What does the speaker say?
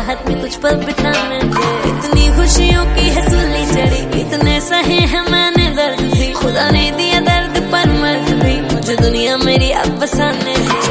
साथ में कुछ पल बिताने दे। इतनी खुशियों की है सूली चढ़ी, इतने सहे हैं मैंने दर्द भी, खुदा ने दिया दर्द पर मर्द भी, मुझे दुनिया मेरी अब बसाने दे।